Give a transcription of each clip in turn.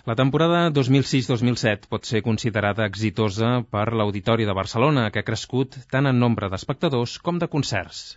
La temporada 2006-2007 pot ser considerada exitosa per l'Auditori de Barcelona, que ha crescut tant en nombre d'espectadors com de concerts.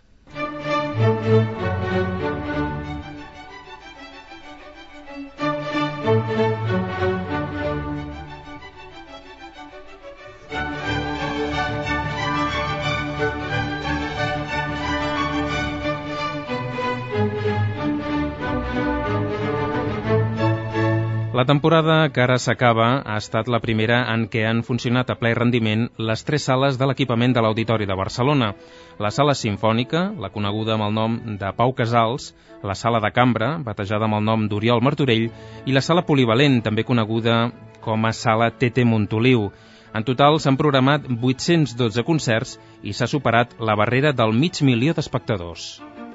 La temporada que ara s'acaba ha estat la primera en què han funcionat a ple rendiment les 3 sales de l'equipament de l'Auditori de Barcelona. La Sala Simfònica, la coneguda amb el nom de Pau Casals, la Sala de Cambra, batejada amb el nom d'Oriol Martorell, i la Sala Polivalent, també coneguda com a Sala Tete Montoliu. En total s'han programat 812 concerts i s'ha superat la barrera del 500.000 d'espectadors.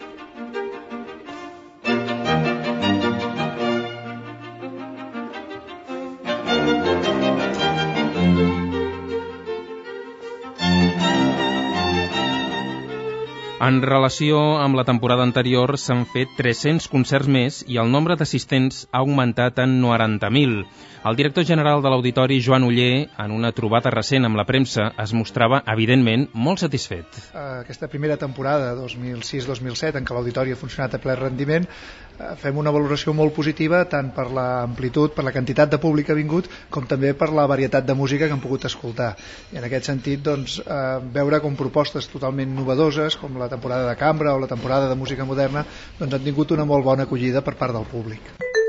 En relació amb la temporada anterior s'han fet 300 concerts més i el nombre d'assistents ha augmentat en 90.000. El director general de l'Auditori, Joan Oller, en una trobada recent amb la premsa, es mostrava, evidentment, molt satisfet. Aquesta primera temporada, 2006-2007, en què l'Auditori ha funcionat a ple rendiment, fem una valoració molt positiva tant per l'amplitud, per la quantitat de públic que ha vingut, com també per la varietat de música que han pogut escoltar. I en aquest sentit, veure com propostes totalment novedoses, com la temporada de cambra o la temporada de música moderna, han tingut una molt bona acollida per part del públic.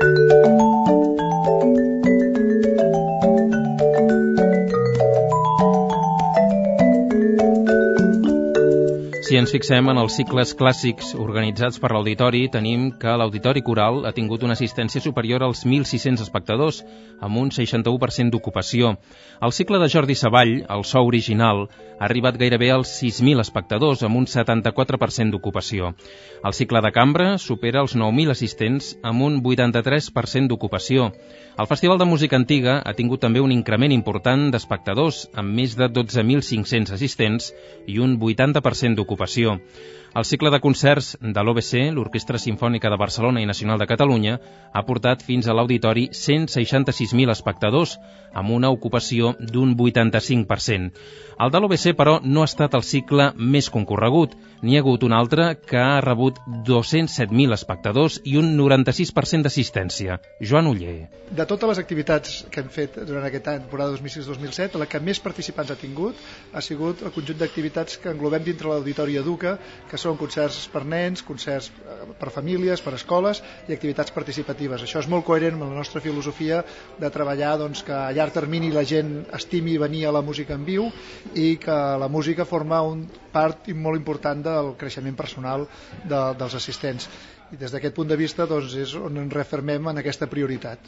Si ens fixem en els cicles clàssics organitzats per l'Auditori, tenim que l'Auditori Coral ha tingut una assistència superior als 1.600 espectadors, amb un 61% d'ocupació. El cicle de Jordi Savall, el so original, ha arribat gairebé als 6.000 espectadors, amb un 74% d'ocupació. El cicle de cambra supera els 9.000 assistents, amb un 83% d'ocupació. El Festival de Música Antiga ha tingut també un increment important d'espectadors, amb més de 12.500 assistents i un 80% d'ocupació. El cicle de concerts de l'OBC, l'Orquestra Simfònica de Barcelona i Nacional de Catalunya, ha portat fins a l'Auditori 166.000 espectadors, amb una ocupació d'un 85%. El de l'OBC, però, no ha estat el cicle més concorregut. N'hi ha hagut un altre que ha rebut 207.000 espectadors i un 96% d'assistència. Joan Oller. De totes les activitats que hem fet durant aquesta temporada 2006-2007, la que més participants ha tingut ha sigut el conjunt d'activitats que englobem dintre l'Auditori Educa, que són concerts per nens, concerts per famílies, per escoles i activitats participatives. Això és molt coherent amb la nostra filosofia de treballar que a llarg termini la gent estimi venir a la música en viu i que la música forma una part molt important del creixement personal dels assistents. I des d'aquest punt de vista és on ens refermem en aquesta prioritat.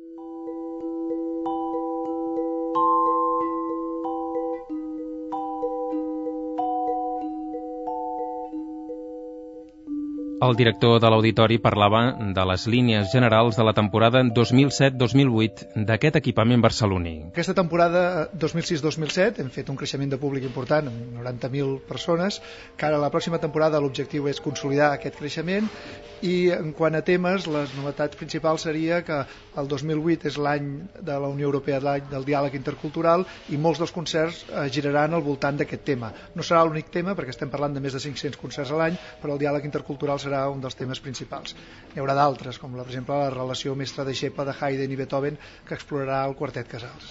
El director de l'Auditori parlava de les línies generals de la temporada 2007-2008 d'aquest equipament barceloní. Aquesta temporada 2006-2007 hem fet un creixement de públic important, amb 90.000 persones, que ara la pròxima temporada l'objectiu és consolidar aquest creixement i en quant a temes, les novetats principals seria que el 2008 és l'any de la Unió Europea, l'any del diàleg intercultural, i molts dels concerts giraran al voltant d'aquest tema. No serà l'únic tema, perquè estem parlant de més de 500 concerts a l'any, però el diàleg intercultural serà un dels temes principals. N'hi haurà d'altres, com per exemple la relació mestre-deixeble de Haydn i Beethoven, que explorarà el Quartet Casals.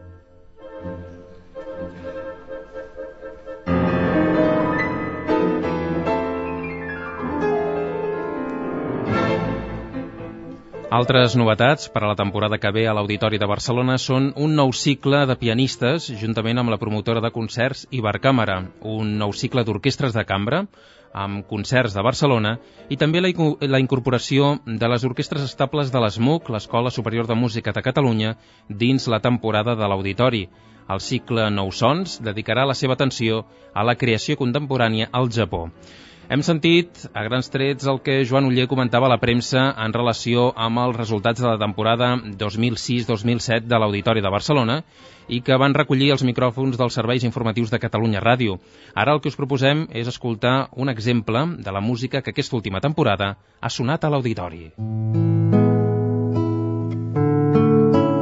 Altres novetats per a la temporada que ve a l'Auditori de Barcelona són un nou cicle de pianistes, juntament amb la promotora de concerts Ibercàmera, un nou cicle d'orquestres de cambra, amb concerts de Barcelona, i també la incorporació de les orquestres estables de l'ESMUC, l'Escola Superior de Música de Catalunya, dins la temporada de l'Auditori. El cicle Nous Sons dedicarà la seva atenció a la creació contemporània al Japó. Hem sentit, a grans trets, el que Joan Oller comentava a la premsa en relació amb els resultats de la temporada 2006-2007 de l'Auditori de Barcelona i que van recollir els micròfons dels serveis informatius de Catalunya Ràdio. Ara el que us proposem és escoltar un exemple de la música que aquesta última temporada ha sonat a l'Auditori.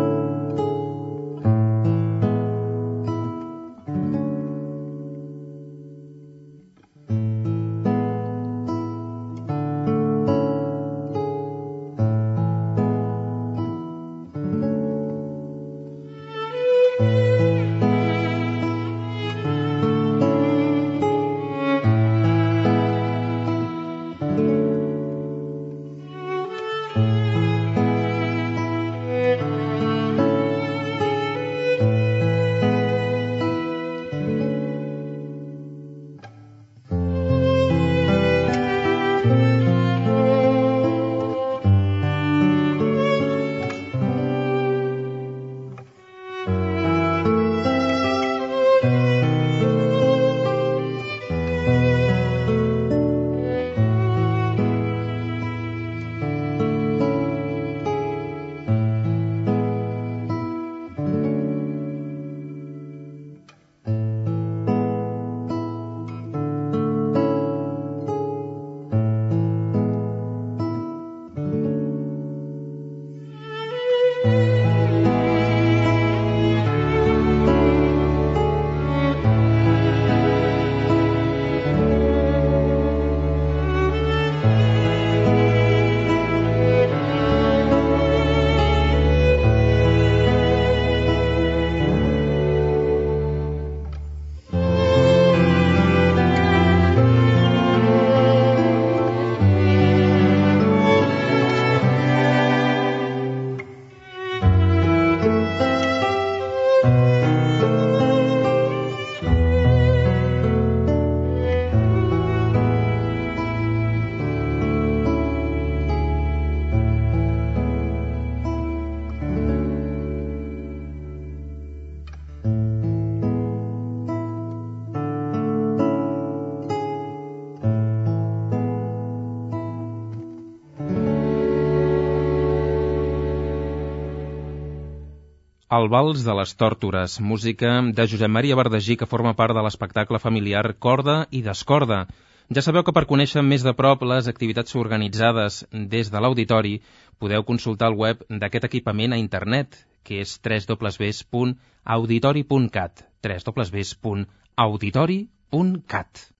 El Vals de les Tórtores, música de Josep Maria Verdagí, que forma part de l'espectacle familiar Corda i Descorda. Ja sabeu que per conèixer més de prop les activitats organitzades des de l'Auditori podeu consultar el web d'aquest equipament a internet, que és www.auditori.cat, www.auditori.cat.